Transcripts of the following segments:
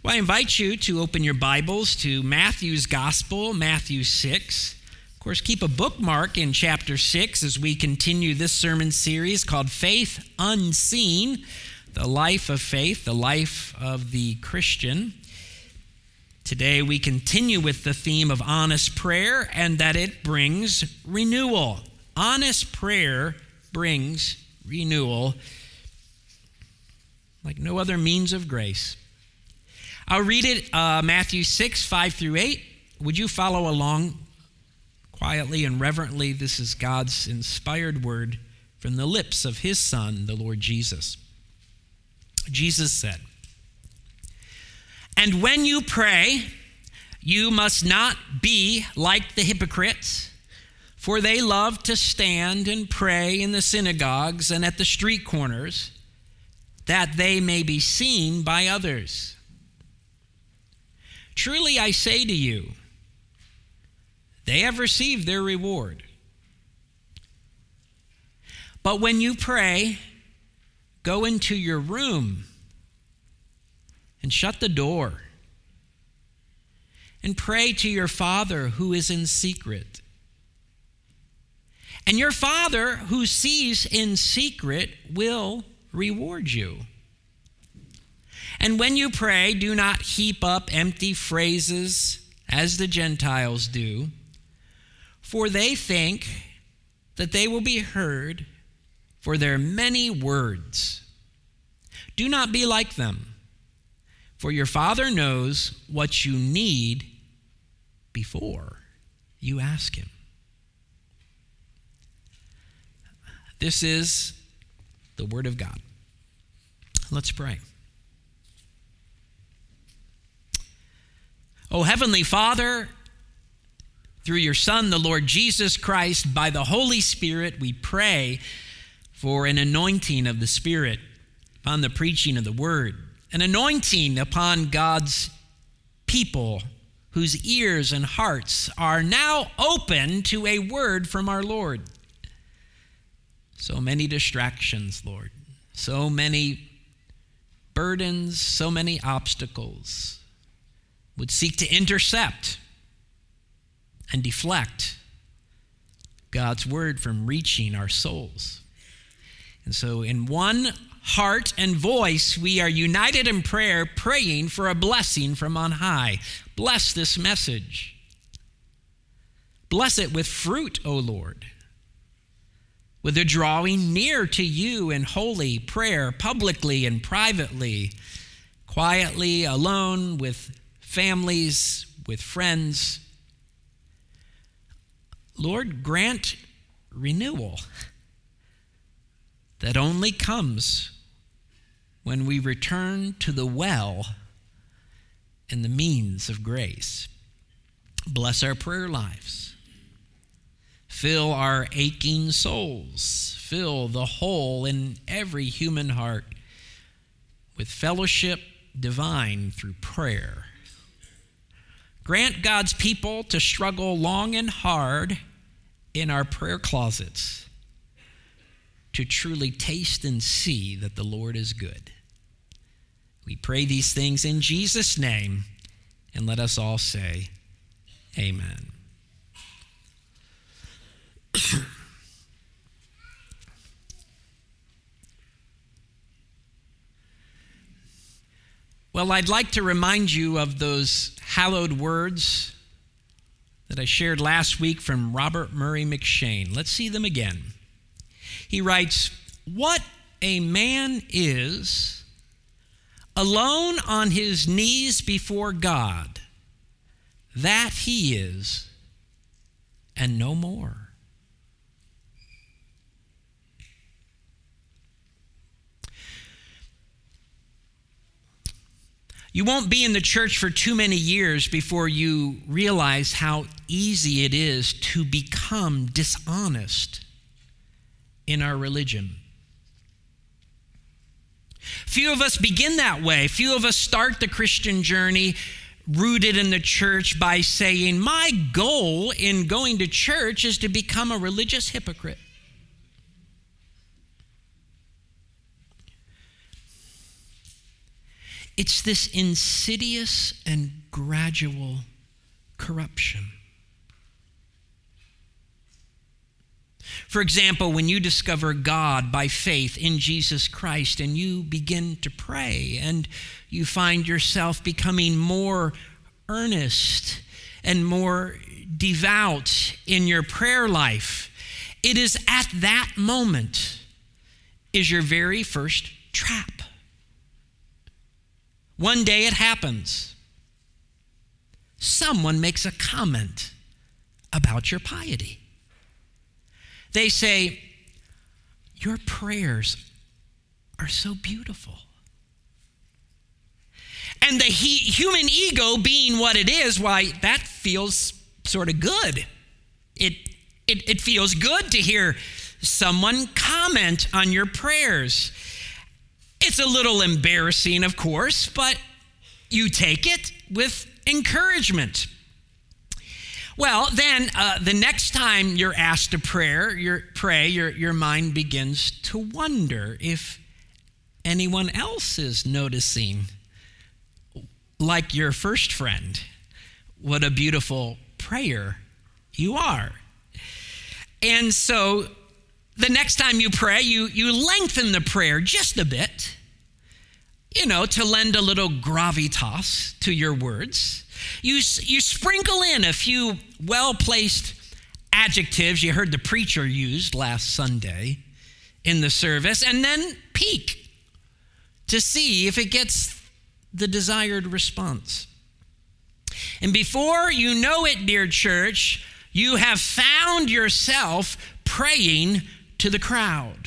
Well, I invite you to open your Bibles to Matthew's Gospel, Matthew 6. Of course, keep a bookmark in chapter 6 as we continue this sermon series called Faith Unseen, the life of faith, the life of the Christian. Today we continue with the theme of honest prayer and that it brings renewal. Honest prayer brings renewal like no other means of grace. I'll read it, Matthew 6, 5 through 8. Would you follow along quietly and reverently? This is God's inspired word from the lips of his Son, the Lord Jesus. Jesus said, "And when you pray, you must not be like the hypocrites, for they love to stand and pray in the synagogues and at the street corners, that they may be seen by others. Truly I say to you, they have received their reward. But when you pray, go into your room and shut the door and pray to your Father who is in secret. And your Father who sees in secret will reward you. And when you pray, do not heap up empty phrases as the Gentiles do, for they think that they will be heard for their many words. Do not be like them, for your Father knows what you need before you ask him." This is the word of God. Let's pray. Oh, Heavenly Father, through your Son, the Lord Jesus Christ, by the Holy Spirit, we pray for an anointing of the Spirit upon the preaching of the word, an anointing upon God's people whose ears and hearts are now open to a word from our Lord. So many distractions, Lord, so many burdens, so many obstacles would seek to intercept and deflect God's word from reaching our souls. And so in one heart and voice, we are united in prayer, praying for a blessing from on high. Bless this message. Bless it with fruit, O Lord, with a drawing near to you in holy prayer, publicly and privately, quietly, alone, with families, with friends. Lord, grant renewal that only comes when we return to the well and the means of grace. Bless our prayer lives. Fill our aching souls. Fill the hole in every human heart with fellowship divine through prayer. Grant God's people to struggle long and hard in our prayer closets to truly taste and see that the Lord is good. We pray these things in Jesus' name, and let us all say, amen. Well, I'd like to remind you of those hallowed words that I shared last week from Robert Murray McCheyne. Let's see them again. He writes, "What a man is alone on his knees before God, that he is, and no more." You won't be in the church for too many years before you realize how easy it is to become dishonest in our religion. Few of us begin that way. Few of us start the Christian journey rooted in the church by saying, my goal in going to church is to become a religious hypocrite. It's this insidious and gradual corruption. For example, when you discover God by faith in Jesus Christ and you begin to pray and you find yourself becoming more earnest and more devout in your prayer life, it is at that moment is your very first trap. One day it happens. Someone makes a comment about your piety. They say, your prayers are so beautiful. And the human ego being what it is, why, that feels sort of good. It feels good to hear someone comment on your prayers. It's a little embarrassing, of course, but you take it with encouragement. Well, then the next time you're asked to pray, your mind begins to wonder if anyone else is noticing, like your first friend, what a beautiful prayer you are. And so the next time you pray, you lengthen the prayer just a bit, to lend a little gravitas to your words. You sprinkle in a few well-placed adjectives you heard the preacher used last Sunday in the service, and then peek to see if it gets the desired response. And before you know it, dear church, you have found yourself praying to the crowd.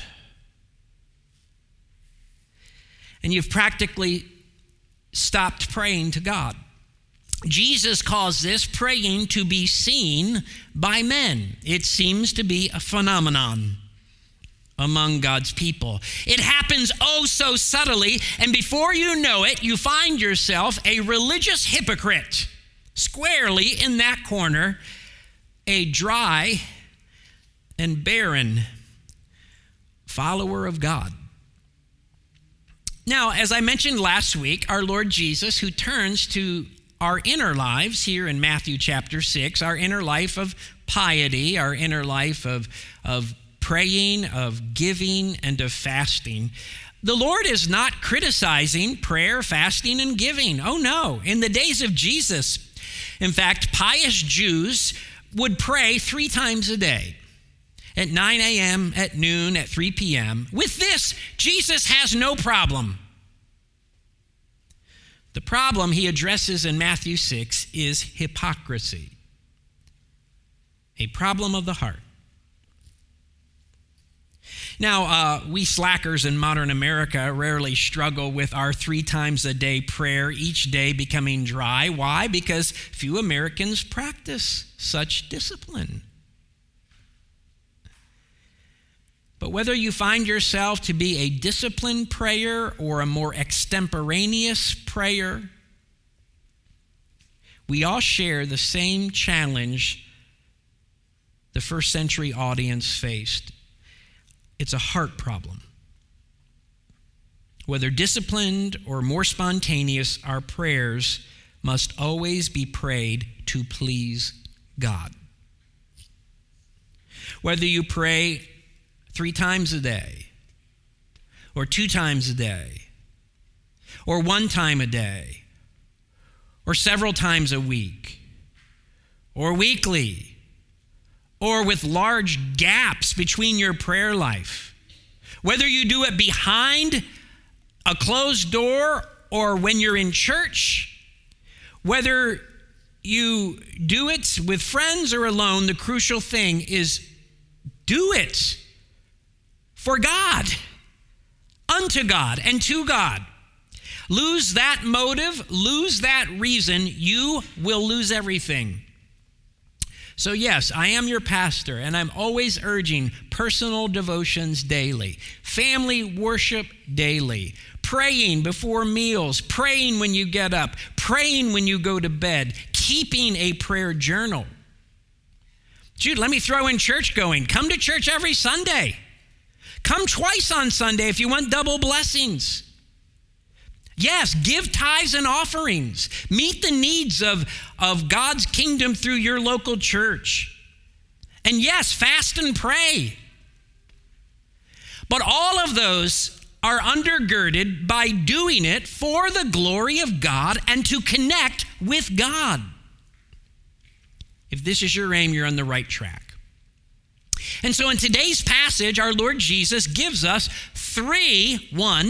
And you've practically stopped praying to God. Jesus calls this praying to be seen by men. It seems to be a phenomenon among God's people. It happens oh so subtly, and before you know it, you find yourself a religious hypocrite, squarely in that corner, a dry and barren follower of God. Now, as I mentioned last week, our Lord Jesus, who turns to our inner lives here in Matthew chapter 6, our inner life of piety, our inner life of praying, of giving, and of fasting. The Lord is not criticizing prayer, fasting, and giving. Oh no, in the days of Jesus, in fact, pious Jews would pray 3 times a day, at 9 a.m., at noon, at 3 p.m. With this, Jesus has no problem. The problem he addresses in Matthew 6 is hypocrisy, a problem of the heart. Now, we slackers in modern America rarely struggle with our 3 times a day prayer, each day becoming dry. Why? Because few Americans practice such discipline. But whether you find yourself to be a disciplined prayer or a more extemporaneous prayer, we all share the same challenge the first century audience faced. It's a heart problem. Whether disciplined or more spontaneous, our prayers must always be prayed to please God. Whether you pray 3 times a day, or 2 times a day, or 1 time a day, or several times a week, or weekly, or with large gaps between your prayer life. Whether you do it behind a closed door or when you're in church, whether you do it with friends or alone, the crucial thing is do it for God, unto God, and to God. Lose that motive, lose that reason, you will lose everything. So yes, I am your pastor, and I'm always urging personal devotions daily, family worship daily, praying before meals, praying when you get up, praying when you go to bed, keeping a prayer journal. Jude, let me throw in church going. Come to church every Sunday. Come twice on Sunday if you want double blessings. Yes, give tithes and offerings. Meet the needs of God's kingdom through your local church. And yes, fast and pray. But all of those are undergirded by doing it for the glory of God and to connect with God. If this is your aim, you're on the right track. And so in today's passage, our Lord Jesus gives us three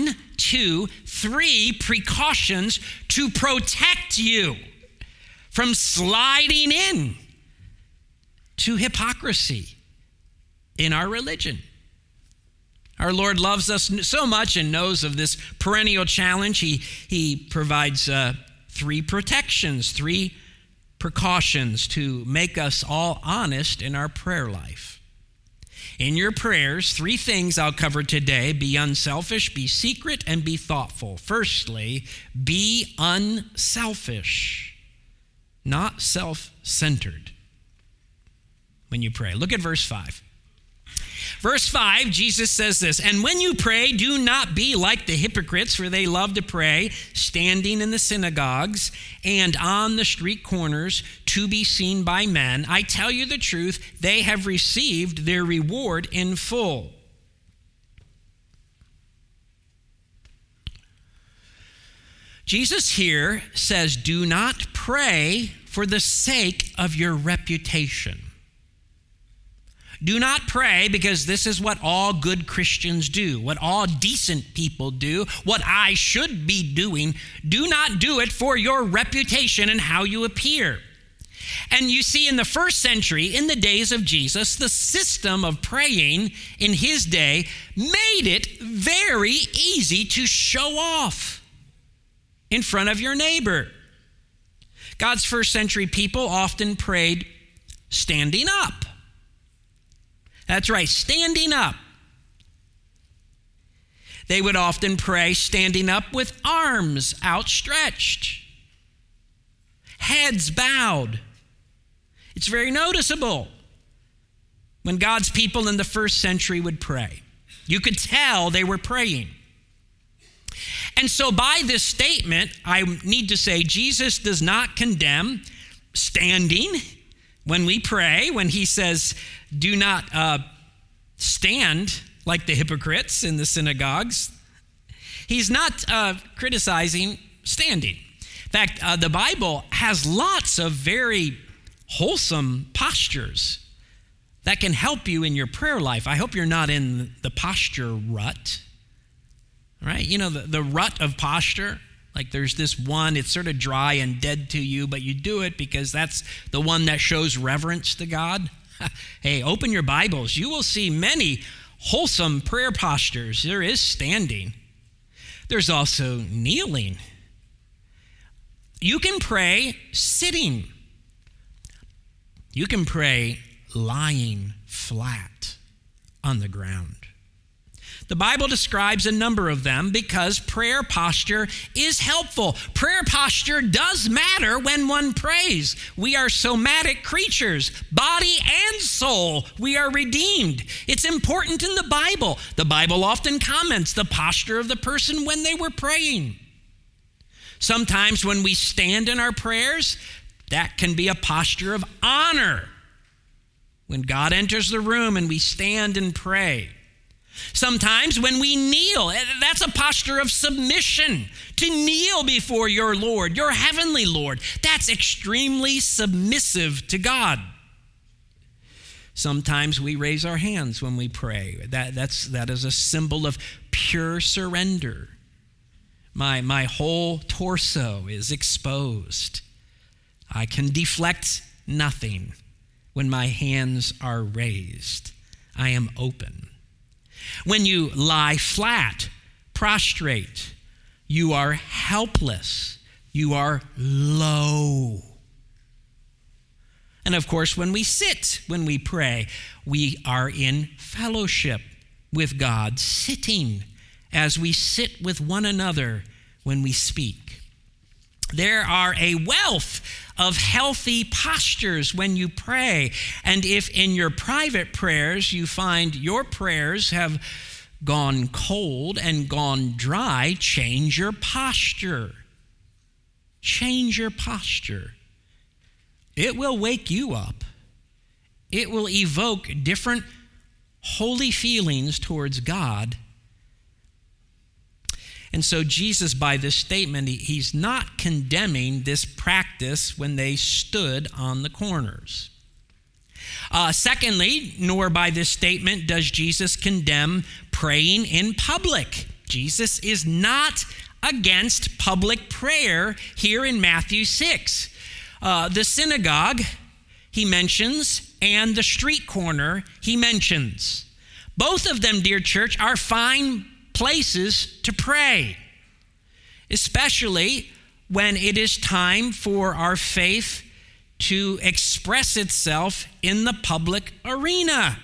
precautions to protect you from sliding in to hypocrisy in our religion. Our Lord loves us so much and knows of this perennial challenge. He provides three precautions to make us all honest in our prayer life. In your prayers, three things I'll cover today: be unselfish, be secret, and be thoughtful. Firstly, be unselfish, not self-centered when you pray. Look at verse 5. Verse 5, Jesus says this, "And when you pray, do not be like the hypocrites, for they love to pray, standing in the synagogues and on the street corners to be seen by men. I tell you the truth, they have received their reward in full." Jesus here says, do not pray for the sake of your reputation. Do not pray because this is what all good Christians do, what all decent people do, what I should be doing. Do not do it for your reputation and how you appear. And you see, in the first century, in the days of Jesus, the system of praying in his day made it very easy to show off in front of your neighbor. God's first century people often prayed standing up. That's right, standing up. They would often pray standing up with arms outstretched, heads bowed. It's very noticeable when God's people in the first century would pray. You could tell they were praying. And so by this statement, I need to say Jesus does not condemn standing when we pray, when he says, do not stand like the hypocrites in the synagogues. He's not criticizing standing. In fact, the Bible has lots of very wholesome postures that can help you in your prayer life. I hope you're not in the posture rut, right? You know, the rut of posture. Like there's this one, it's sort of dry and dead to you, but you do it because that's the one that shows reverence to God. Hey, open your Bibles. You will see many wholesome prayer postures. There is standing. There's also kneeling. You can pray sitting. You can pray lying flat on the ground. The Bible describes a number of them because prayer posture is helpful. Prayer posture does matter when one prays. We are somatic creatures, body and soul. We are redeemed. It's important in the Bible. The Bible often comments the posture of the person when they were praying. Sometimes when we stand in our prayers, that can be a posture of honor. When God enters the room and we stand and pray. Sometimes when we kneel, that's a posture of submission. To kneel before your Lord, your heavenly Lord, that's extremely submissive to God. Sometimes we raise our hands when we pray. That is a symbol of pure surrender. My whole torso is exposed. I can deflect nothing when my hands are raised. I am open. When you lie flat, prostrate, you are helpless. You are low. And of course, when we sit, when we pray, we are in fellowship with God, sitting as we sit with one another when we speak. There are a wealth of healthy postures when you pray. And if in your private prayers you find your prayers have gone cold and gone dry, change your posture. Change your posture. It will wake you up. It will evoke different holy feelings towards God. And so Jesus, by this statement, he's not condemning this practice when they stood on the corners. Secondly, nor by this statement does Jesus condemn praying in public. Jesus is not against public prayer here in Matthew 6. The synagogue, he mentions, and the street corner, he mentions. Both of them, dear church, are fine places to pray, especially when it is time for our faith to express itself in the public arena.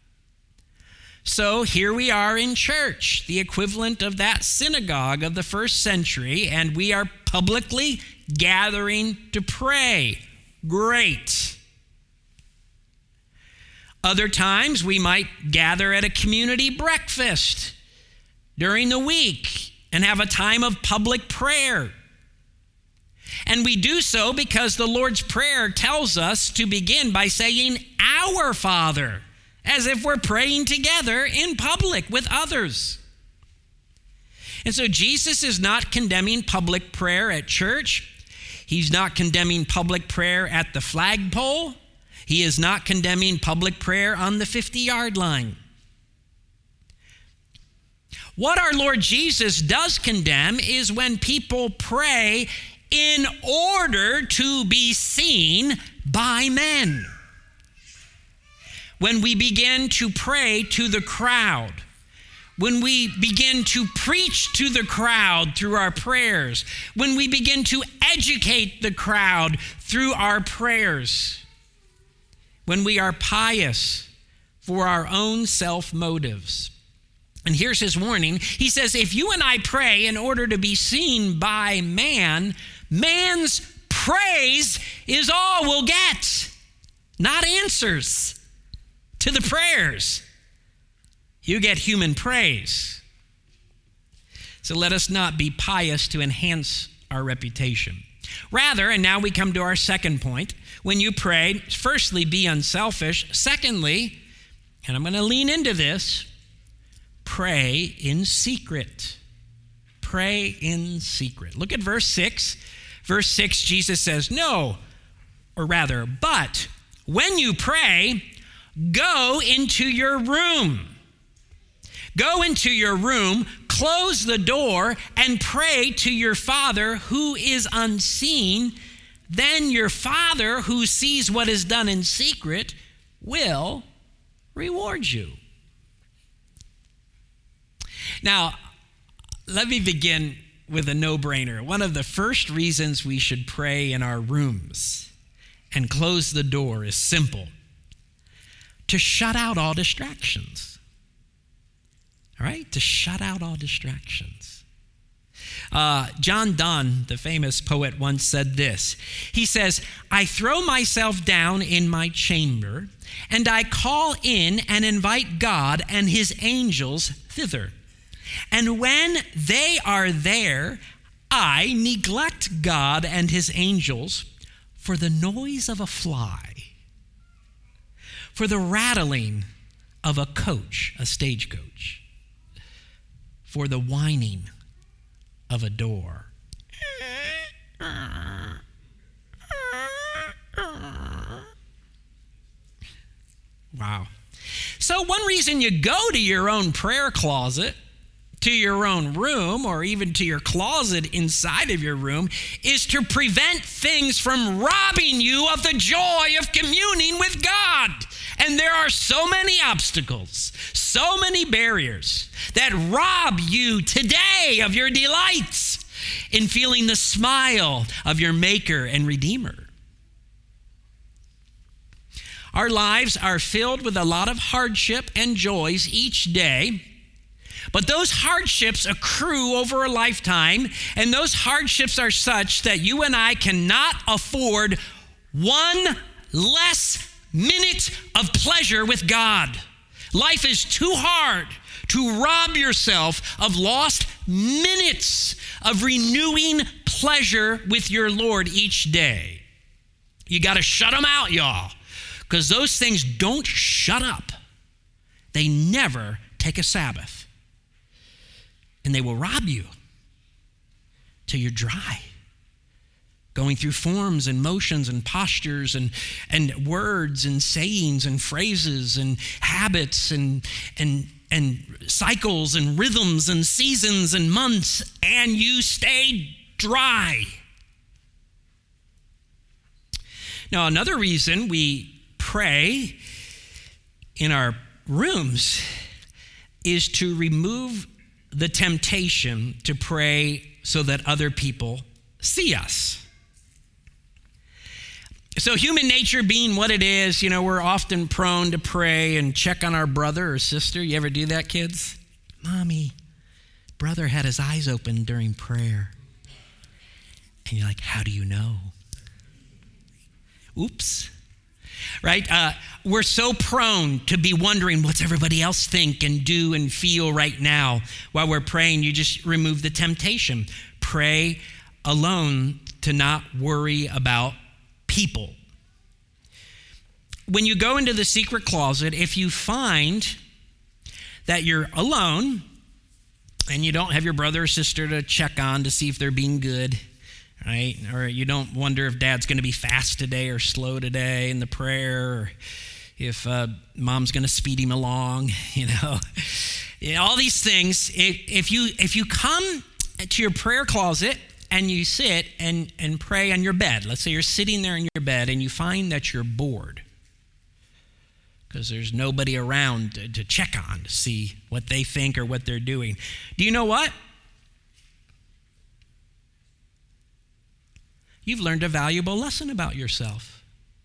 So here we are in church, the equivalent of that synagogue of the first century, and we are publicly gathering to pray. Great. Other times we might gather at a community breakfast during the week and have a time of public prayer. And we do so because the Lord's Prayer tells us to begin by saying, "Our Father," as if we're praying together in public with others. And so Jesus is not condemning public prayer at church. He's not condemning public prayer at the flagpole. He is not condemning public prayer on the 50-yard line. What our Lord Jesus does condemn is when people pray in order to be seen by men. When we begin to pray to the crowd, when we begin to preach to the crowd through our prayers, when we begin to educate the crowd through our prayers, when we are pious for our own self-motives. And here's his warning. He says, if you and I pray in order to be seen by man, man's praise is all we'll get, not answers to the prayers. You get human praise. So let us not be pious to enhance our reputation. Rather, and now we come to our second point, when you pray, firstly, be unselfish. Secondly, and I'm going to lean into this, pray in secret. Pray in secret. Look at verse 6. Verse 6, Jesus says, but when you pray, go into your room. Go into your room, close the door, and pray to your Father who is unseen. Then your Father who sees what is done in secret will reward you. Now, let me begin with a no-brainer. One of the first reasons we should pray in our rooms and close the door is simple: to shut out all distractions. All right? To shut out all distractions. John Donne, the famous poet, once said this. He says, I throw myself down in my chamber, and I call in and invite God and his angels thither. And when they are there, I neglect God and his angels for the noise of a fly, for the rattling of a coach, a stagecoach, for the whining of a door. Wow. So one reason you go to your own prayer closet, to your own room, or even to your closet inside of your room, is to prevent things from robbing you of the joy of communing with God. And there are so many obstacles, so many barriers that rob you today of your delights in feeling the smile of your Maker and Redeemer. Our lives are filled with a lot of hardship and joys each day, but those hardships accrue over a lifetime, and those hardships are such that you and I cannot afford one less minute of pleasure with God. Life is too hard to rob yourself of lost minutes of renewing pleasure with your Lord each day. You got to shut them out, y'all, because those things don't shut up. They never take a Sabbath. And they will rob you till you're dry, going through forms and motions and postures and words and sayings and phrases and habits and cycles and rhythms and seasons and months, and you stay dry. Now, another reason we pray in our rooms is to remove the temptation to pray so that other people see us. So human nature being what it is, we're often prone to pray and check on our brother or sister. You ever do that, kids? Mommy, brother had his eyes open during prayer. And you're like, how do you know? Oops. Right? We're so prone to be wondering what's everybody else think and do and feel right now. While we're praying, you just remove the temptation. Pray alone to not worry about people. When you go into the secret closet, if you find that you're alone and you don't have your brother or sister to check on to see if they're being good, right? Or you don't wonder if dad's going to be fast today or slow today in the prayer, or if mom's going to speed him along, all these things. If you come to your prayer closet and you sit and pray on your bed, let's say you're sitting there in your bed and you find that you're bored because there's nobody around to check on to see what they think or what they're doing. Do you know what? You've learned a valuable lesson about yourself.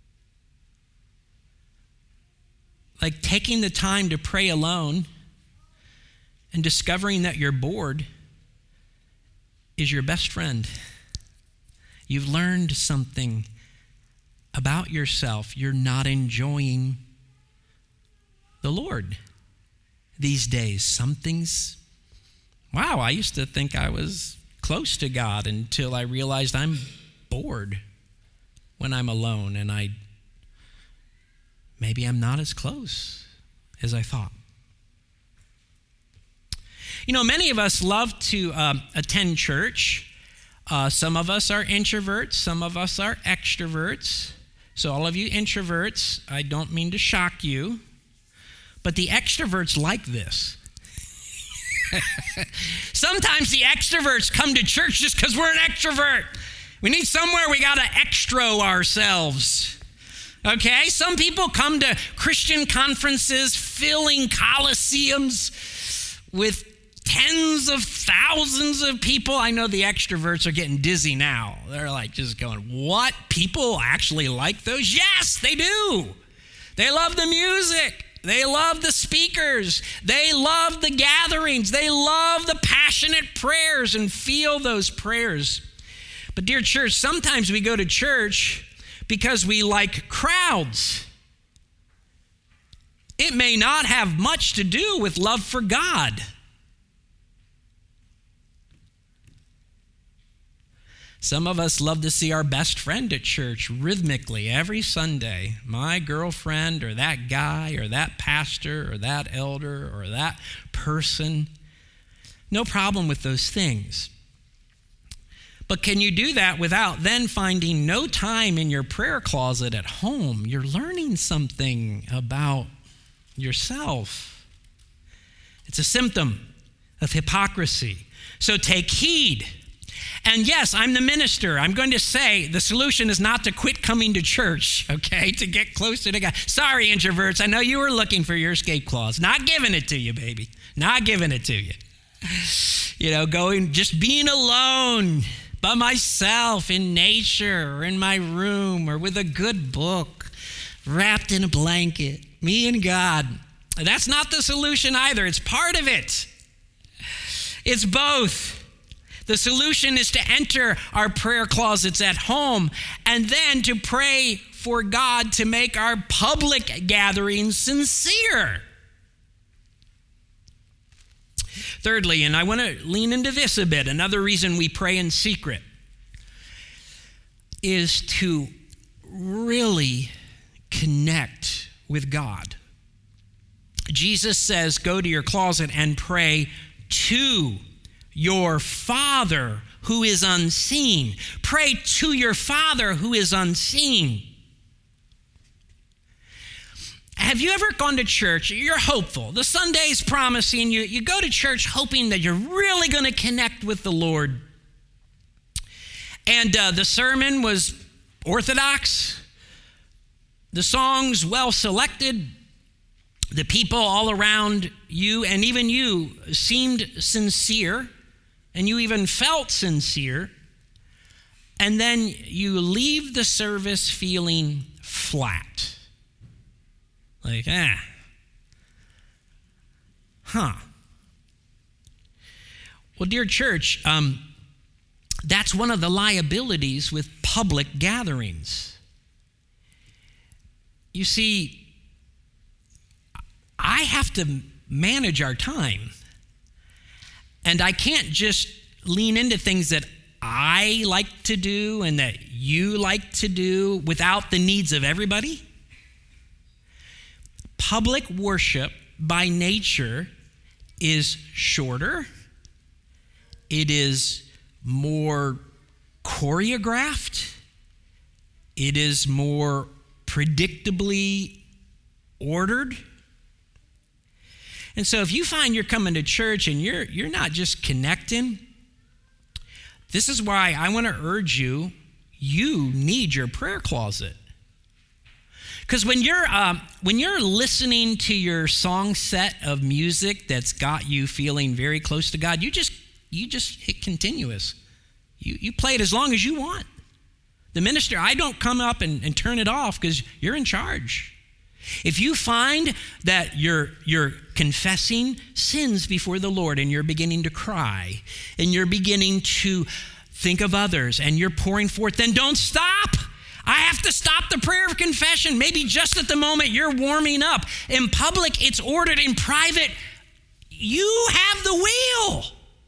Like taking the time to pray alone and discovering that you're bored is your best friend. You've learned something about yourself. You're not enjoying the Lord these days. Wow, I used to think I was close to God until I realized I'm bored when I'm alone, and maybe I'm not as close as I thought. Many of us love to attend church. Some of us are introverts, some of us are extroverts. So all of you introverts, I don't mean to shock you, but the extroverts like this. Sometimes the extroverts come to church just because we're an extrovert. We need somewhere we got to extro ourselves. Okay? Some people come to Christian conferences filling coliseums with tens of thousands of people. I know the extroverts are getting dizzy now. They're like just going, what? People actually like those? Yes, they do. They love the music. They love the speakers. They love the gatherings. They love the passionate prayers and feel those prayers. But dear church, sometimes we go to church because we like crowds. It may not have much to do with love for God. Some of us love to see our best friend at church rhythmically every Sunday. My girlfriend or that guy or that pastor or that elder or that person. No problem with those things. But can you do that without then finding no time in your prayer closet at home? You're learning something about yourself. It's a symptom of hypocrisy. So take heed. And yes, I'm the minister. I'm going to say the solution is not to quit coming to church, okay, to get closer to God. Sorry, introverts. I know you were looking for your escape clause. Not giving it to you, baby. Not giving it to you. Just being alone by myself in nature or in my room or with a good book wrapped in a blanket. Me and God. That's not the solution either. It's part of it. It's both. The solution is to enter our prayer closets at home and then to pray for God to make our public gatherings sincere. Thirdly, and I want to lean into this a bit, another reason we pray in secret is to really connect with God. Jesus says, go to your closet and pray to your Father who is unseen. Pray to your Father who is unseen. Have you ever gone to church? You're hopeful. The Sunday's promising you. You go to church hoping that you're really going to connect with the Lord. And the sermon was orthodox. The songs well selected. The people all around you and even you seemed sincere, and you even felt sincere. And then you leave the service feeling flat. Like, Well, dear church, that's one of the liabilities with public gatherings. You see, I have to manage our time. And I can't just lean into things that I like to do and that you like to do without the needs of everybody. Public worship by nature is shorter. It is more choreographed. It is more predictably ordered. And so if you find you're coming to church and you're not just connecting, this is why I want to urge you need your prayer closet. Because when you're listening to your song set of music that's got you feeling very close to God, you just hit continuous. You play it as long as you want. The minister, I don't come up and turn it off because you're in charge. If you find that you're confessing sins before the Lord and you're beginning to cry and you're beginning to think of others and you're pouring forth, then don't stop. I have to stop the prayer of confession. Maybe just at the moment you're warming up. In public, it's ordered. In private, you have the wheel.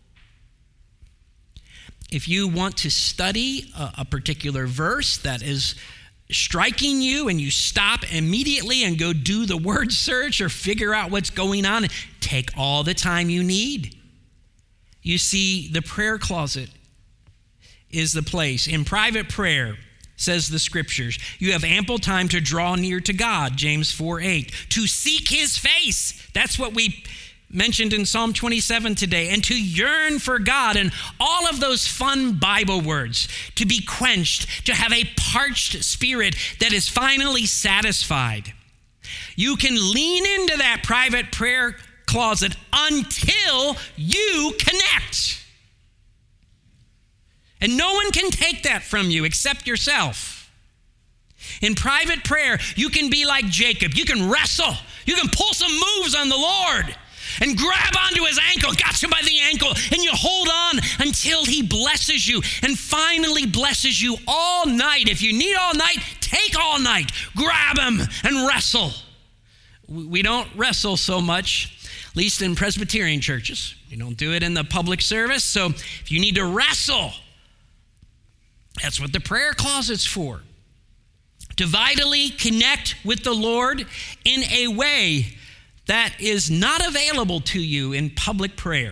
If you want to study a particular verse that is striking you and you stop immediately and go do the word search or figure out what's going on, take all the time you need. You see, the prayer closet is the place. In private prayer, says the scriptures, you have ample time to draw near to God, James 4:8, to seek his face. That's what we mentioned in Psalm 27 today, and to yearn for God, and all of those fun Bible words, to be quenched, to have a parched spirit that is finally satisfied. You can lean into that private prayer closet until you connect. And no one can take that from you except yourself. In private prayer, you can be like Jacob. You can wrestle. You can pull some moves on the Lord and grab onto his ankle, got you by the ankle, and you hold on until he blesses you and finally blesses you all night. If you need all night, take all night. Grab him and wrestle. We don't wrestle so much, at least in Presbyterian churches. You don't do it in the public service. So if you need to wrestle, that's what the prayer closet's for. To vitally connect with the Lord in a way that is not available to you in public prayer.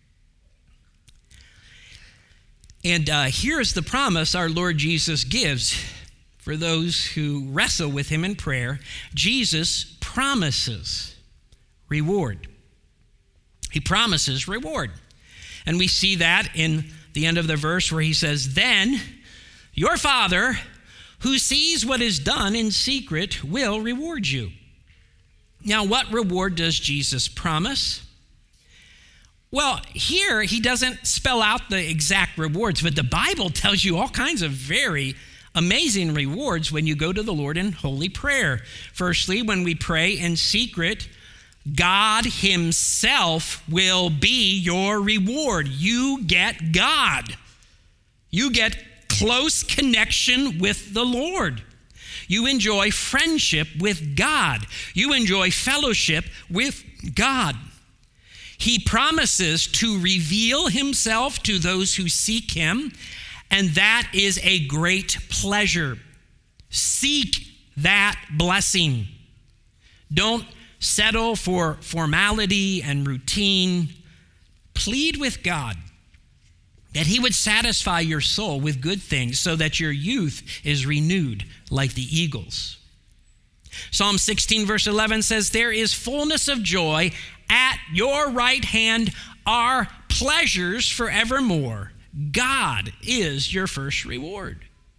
And here's the promise our Lord Jesus gives for those who wrestle with him in prayer. Jesus promises reward. He promises reward. And we see that in the end of the verse where he says, then your Father, who sees what is done in secret, will reward you. Now, what reward does Jesus promise? Well, here he doesn't spell out the exact rewards, but the Bible tells you all kinds of very amazing rewards when you go to the Lord in holy prayer. Firstly, when we pray in secret, God himself will be your reward. You get God. You get close connection with the Lord. You enjoy friendship with God. You enjoy fellowship with God. He promises to reveal himself to those who seek him, and that is a great pleasure. Seek that blessing. Don't settle for formality and routine. Plead with God that he would satisfy your soul with good things so that your youth is renewed like the eagles. Psalm 16 verse 11 says, there is fullness of joy at your right hand are pleasures forevermore. God is your first reward.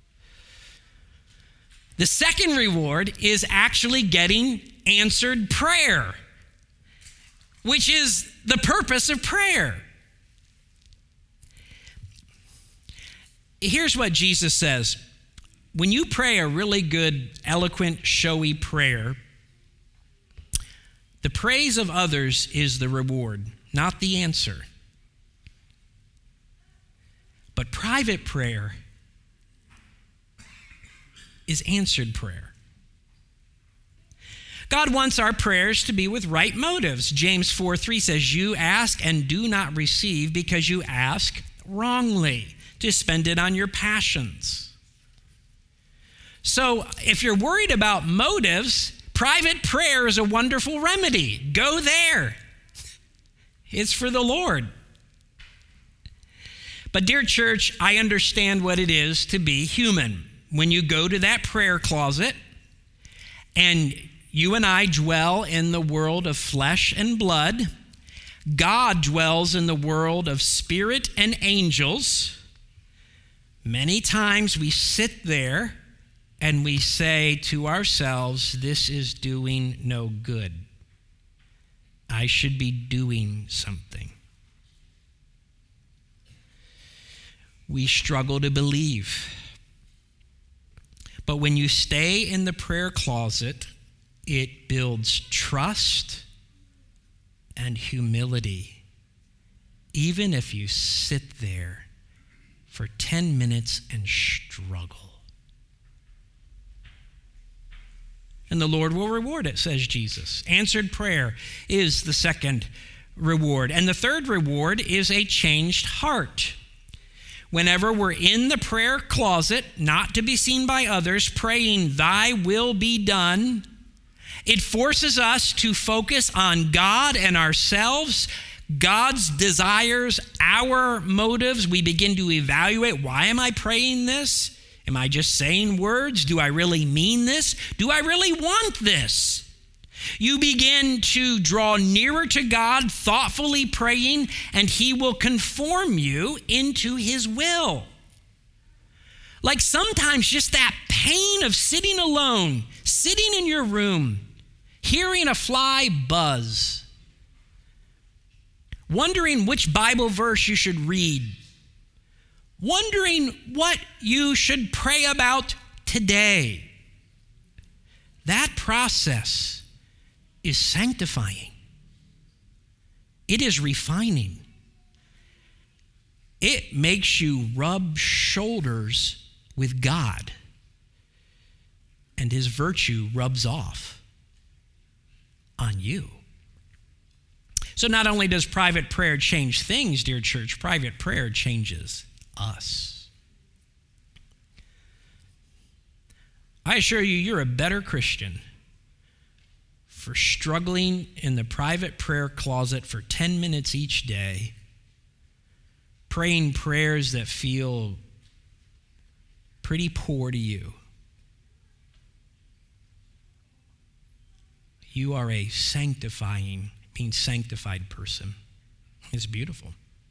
The second reward is actually getting answered prayer, which is the purpose of prayer. Here's what Jesus says. When you pray a really good, eloquent, showy prayer, the praise of others is the reward, not the answer. But private prayer is answered prayer. God wants our prayers to be with right motives. James 4:3 says, you ask and do not receive because you ask wrongly to spend it on your passions. So if you're worried about motives, private prayer is a wonderful remedy. Go there. It's for the Lord. But dear church, I understand what it is to be human. When you go to that prayer closet and you and I dwell in the world of flesh and blood, God dwells in the world of spirit and angels. Many times we sit there and we say to ourselves, this is doing no good. I should be doing something. We struggle to believe. But when you stay in the prayer closet, it builds trust and humility, even if you sit there for 10 minutes and struggle. And the Lord will reward it, says Jesus. Answered prayer is the second reward. And the third reward is a changed heart. Whenever we're in the prayer closet, not to be seen by others, praying, thy will be done, it forces us to focus on God and ourselves, God's desires, our motives. We begin to evaluate, why am I praying this? Am I just saying words? Do I really mean this? Do I really want this? You begin to draw nearer to God, thoughtfully praying, and he will conform you into his will. Like sometimes just that pain of sitting alone, sitting in your room, hearing a fly buzz, wondering which Bible verse you should read, wondering what you should pray about today. That process is sanctifying. It is refining. It makes you rub shoulders with God, and his virtue rubs off on you. So not only does private prayer change things, dear church, private prayer changes us. I assure you, you're a better Christian for struggling in the private prayer closet for 10 minutes each day, praying prayers that feel pretty poor to you. You are a being sanctified person. It's beautiful.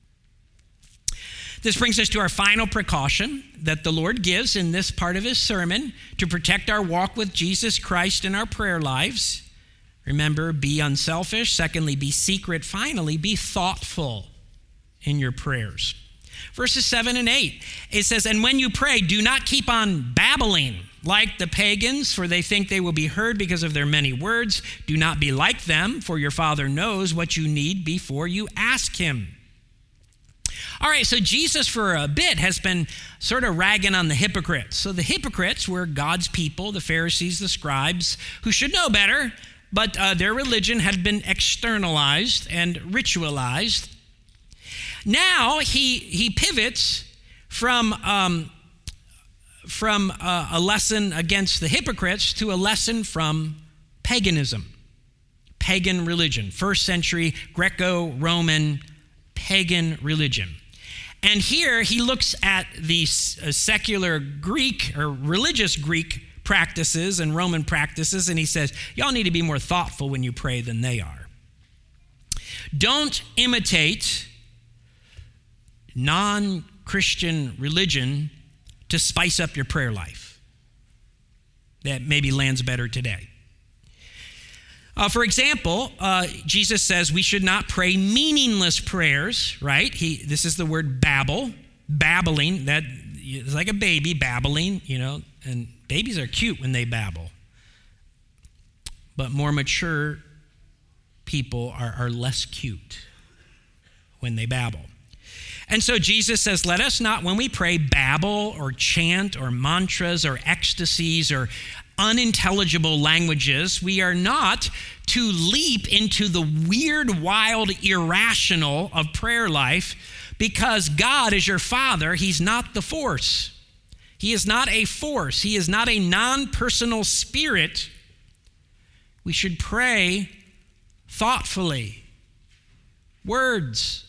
This brings us to our final precaution that the Lord gives in this part of his sermon to protect our walk with Jesus Christ in our prayer lives. Remember, be unselfish. Secondly, be secret. Finally, be thoughtful in your prayers. Verses 7 and 8, it says, and when you pray, do not keep on babbling like the pagans, for they think they will be heard because of their many words. Do not be like them, for your Father knows what you need before you ask him. All right, so Jesus for a bit has been sort of ragging on the hypocrites. So the hypocrites were God's people, the Pharisees, the scribes, who should know better, but their religion had been externalized and ritualized. Now he pivots from a lesson against the hypocrites to a lesson from paganism, pagan religion, first century Greco-Roman pagan religion. And here he looks at the secular Greek or religious Greek practices and Roman practices, and he says, y'all need to be more thoughtful when you pray than they are. Don't imitate non-Christian religion to spice up your prayer life. That maybe lands better today. For example, Jesus says we should not pray meaningless prayers, right? This is the word babble, babbling. That is like a baby babbling, and babies are cute when they babble. But more mature people are less cute when they babble. And so Jesus says, let us not, when we pray, babble or chant or mantras or ecstasies or unintelligible languages. We are not to leap into the weird, wild, irrational of prayer life, because God is your Father. He's not the force. He is not a force. He is not a non-personal spirit. We should pray thoughtfully. Words.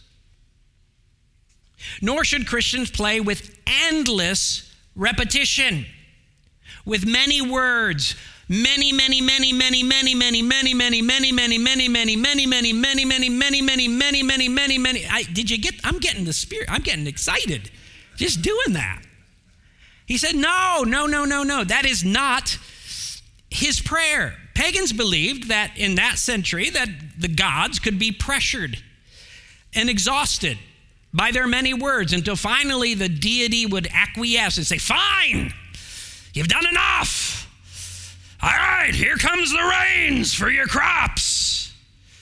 Nor should Christians play with endless repetition, with many words, many. I'm getting the spirit. I'm getting excited just doing that. He said, no. That is not his prayer. Pagans believed that in that century that the gods could be pressured and exhausted by their many words until finally the deity would acquiesce and say, fine, you've done enough. All right, here comes the rains for your crops.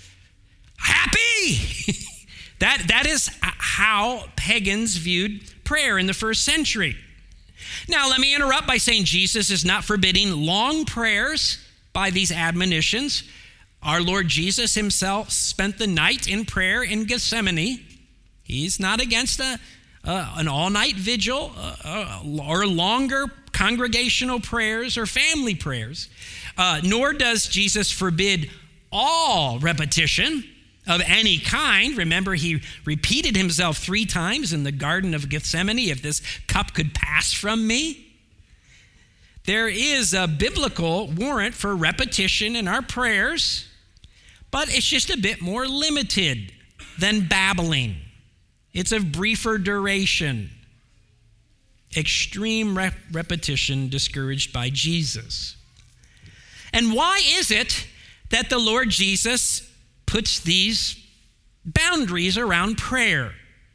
Happy? That is how pagans viewed prayer in the first century. Now, let me interrupt by saying Jesus is not forbidding long prayers by these admonitions. Our Lord Jesus himself spent the night in prayer in Gethsemane. He's not against an all-night vigil or longer congregational prayers or family prayers, nor does Jesus forbid all repetition of any kind. Remember, he repeated himself 3 times in the Garden of Gethsemane, if this cup could pass from me. There is a biblical warrant for repetition in our prayers, but it's just a bit more limited than babbling. It's of briefer duration. Extreme repetition discouraged by Jesus. And why is it that the Lord Jesus puts these boundaries around prayer?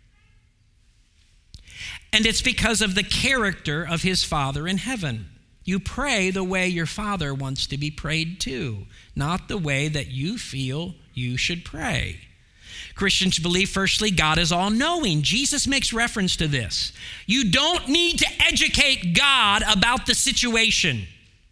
And it's because of the character of his Father in heaven. You pray the way your Father wants to be prayed to, not the way that you feel you should pray. Christians believe, firstly, God is all-knowing. Jesus makes reference to this. You don't need to educate God about the situation.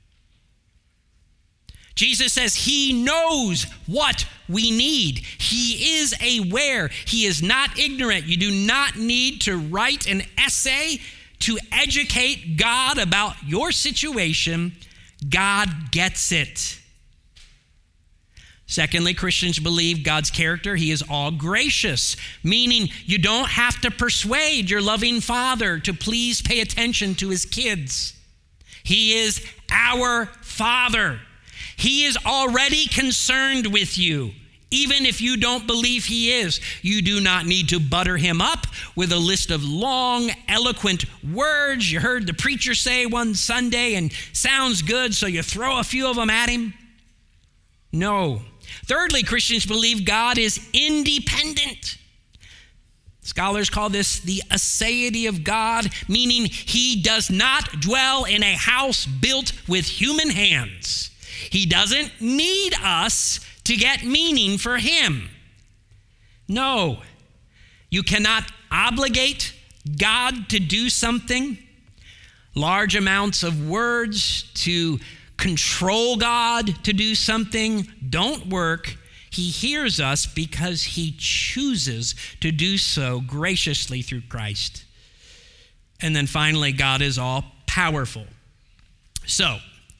Jesus says he knows what we need. He is aware. He is not ignorant. You do not need to write an essay to educate God about your situation. God gets it. Secondly, Christians believe God's character. He is all gracious, meaning you don't have to persuade your loving Father to please pay attention to his kids. He is our Father. He is already concerned with you, even if you don't believe he is. You do not need to butter him up with a list of long, eloquent words you heard the preacher say one Sunday and sounds good, so you throw a few of them at him. No. Thirdly, Christians believe God is independent. Scholars call this the aseity of God, meaning he does not dwell in a house built with human hands. He doesn't need us to get meaning for him. No, you cannot obligate God to do something. Large amounts of words to control God to do something don't work. He hears us because he chooses to do so graciously through Christ. And then finally, God is all powerful. So,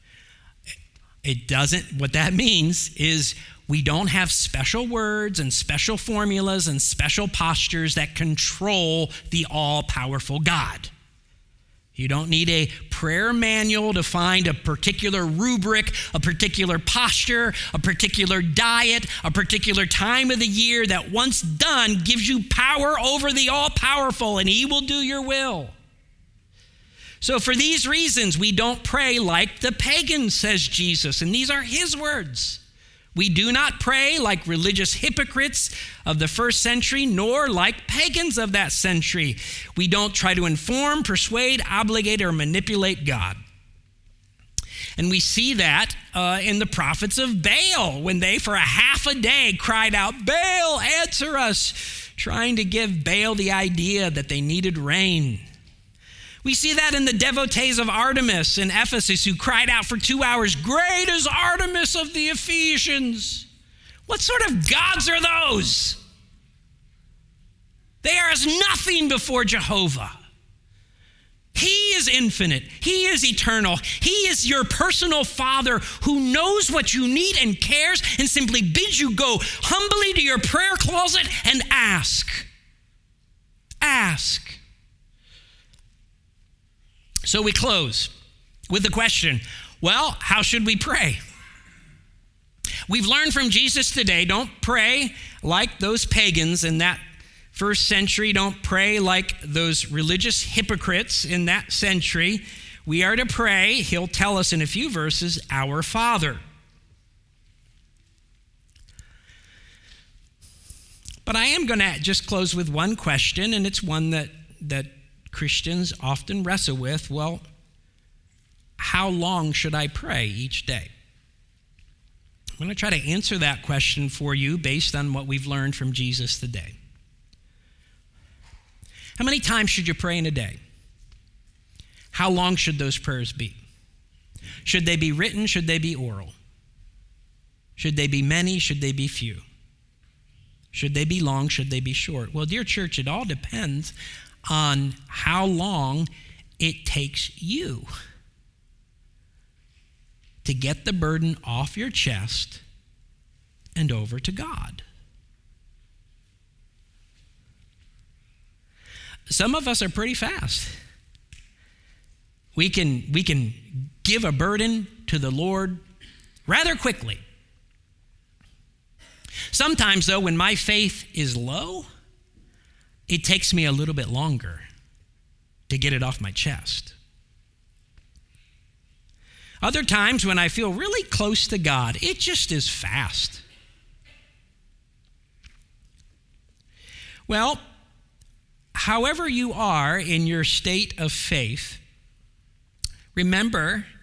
what that means is we don't have special words and special formulas and special postures that control the all-powerful God. You don't need a prayer manual to find a particular rubric, a particular posture, a particular diet, a particular time of the year that once done gives you power over the all-powerful, and he will do your will. So for these reasons, we don't pray like the pagans, says Jesus, and these are his words. We do not pray like religious hypocrites of the first century, nor like pagans of that century. We don't try to inform, persuade, obligate, or manipulate God. And we see that in the prophets of Baal, when they, for a half a day, cried out, "Baal, answer us," trying to give Baal the idea that they needed rain. We see that in the devotees of Artemis in Ephesus, who cried out for 2 hours, "Great is Artemis of the Ephesians." What sort of gods are those? They are as nothing before Jehovah. He is infinite. He is eternal. He is your personal Father who knows what you need and cares and simply bids you go humbly to your prayer closet and ask. Ask. So we close with the question, well, how should we pray? We've learned from Jesus today, don't pray like those pagans in that first century. Don't pray like those religious hypocrites in that century. We are to pray, he'll tell us in a few verses, our Father. But I am going to just close with one question, and it's one that Christians often wrestle with. Well, how long should I pray each day? I'm going to try to answer that question for you based on what we've learned from Jesus today. How many times should you pray in a day? How long should those prayers be? Should they be written? Should they be oral? Should they be many? Should they be few? Should they be long? Should they be short? Well, dear church, it all depends on how long it takes you to get the burden off your chest and over to God. Some of us are pretty fast. We can give a burden to the Lord rather quickly. Sometimes, though, when my faith is low, it takes me a little bit longer to get it off my chest. Other times when I feel really close to God, it just is fast. Well, however you are in your state of faith, remember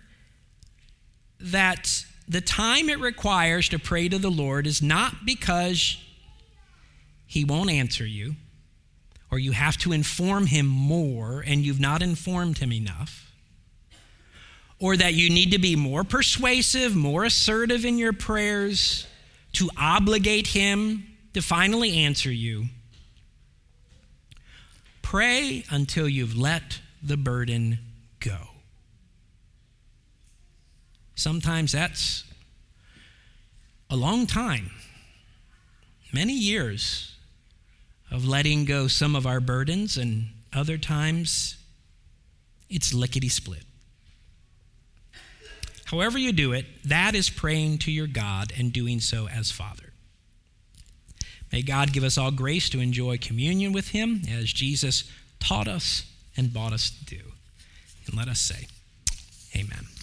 that the time it requires to pray to the Lord is not because he won't answer you, or you have to inform him more and you've not informed him enough, or that you need to be more persuasive, more assertive in your prayers to obligate him to finally answer you. Pray until you've let the burden go. Sometimes that's a long time, many years of letting go some of our burdens, and other times it's lickety-split. However you do it, that is praying to your God and doing so as Father. May God give us all grace to enjoy communion with him as Jesus taught us and bought us to do. And let us say, amen.